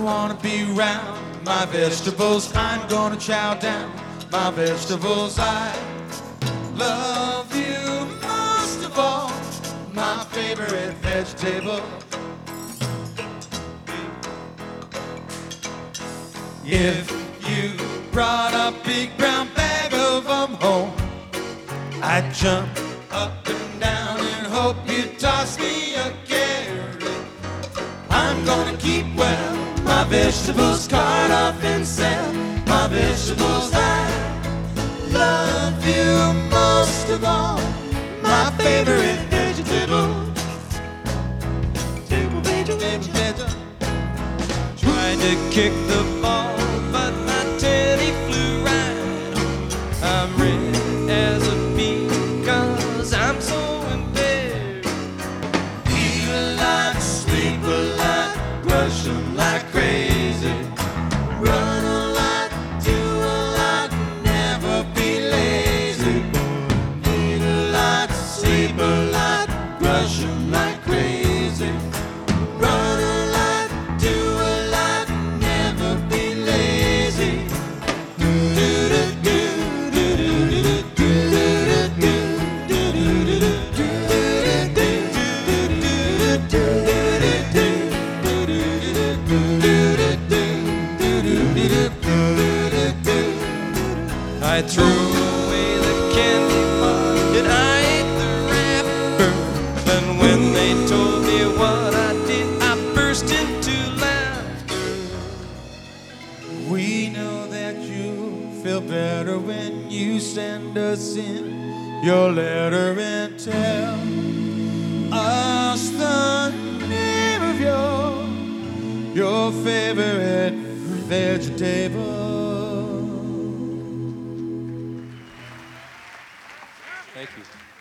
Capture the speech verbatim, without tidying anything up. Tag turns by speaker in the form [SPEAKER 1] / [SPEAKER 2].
[SPEAKER 1] wanna be round my vegetables. I'm gonna chow down my vegetables. I love you most of all, my favorite vegetable. If you brought a big brown bag of them home, I'd jump up and down and hope you'd toss me a carrot. I'm gonna keep well my vegetables, cart off and sell my vegetables. I love you most of all, my favorite vegetable. Vegetable, vegetable, vegetable. Tried to kick the ball, but my teddy flew right on. I'm red as a bee, cause I'm so impaired. Eat a lot, sleep a lot, brush them like crazy. Run a lot, do a lot, never be lazy. Eat a lot, sleep a lot, brush them like crazy. Run a lot, do a lot, never be lazy. I threw away the candy bar and I ate the wrapper. And when they told me what I did, I burst into laughter. We know that you feel better when you send us in your letter and tell us the name of your your favorite vegetable. Thank you.